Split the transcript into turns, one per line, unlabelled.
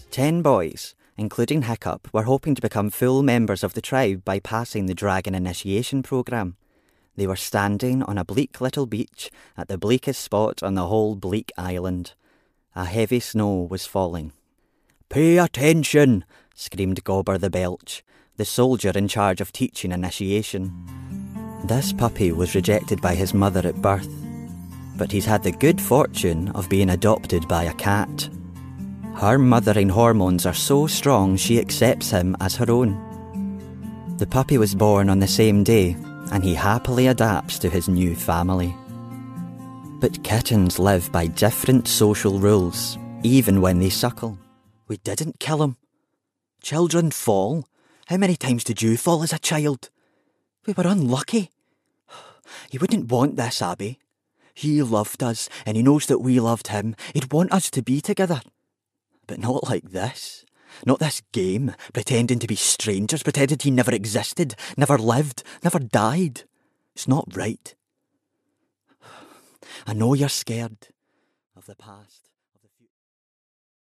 10 boys, including Hiccup, were hoping to become full members of the tribe by passing the dragon initiation programme. They were standing on a bleak little beach at the bleakest spot on the whole bleak island. A heavy snow was falling. "Pay attention!" screamed Gobber the Belch, the soldier in charge of teaching initiation. This puppy was rejected by his mother at birth, but he's had the good fortune of being adopted by a cat. Her mothering hormones are so strong she accepts him as her own. The puppy was born on the same day, and he happily adapts to his new family. But kittens live by different social rules, even when they suckle. "We didn't kill him. Children fall. How many times did you fall as a child? We were unlucky. You wouldn't want this, Abby. He loved us, and he knows that we loved him. He'd want us to be together. But not like this. Not this game, pretending to be strangers, pretending he never existed, never lived, never died. It's not right. I know you're scared of the past."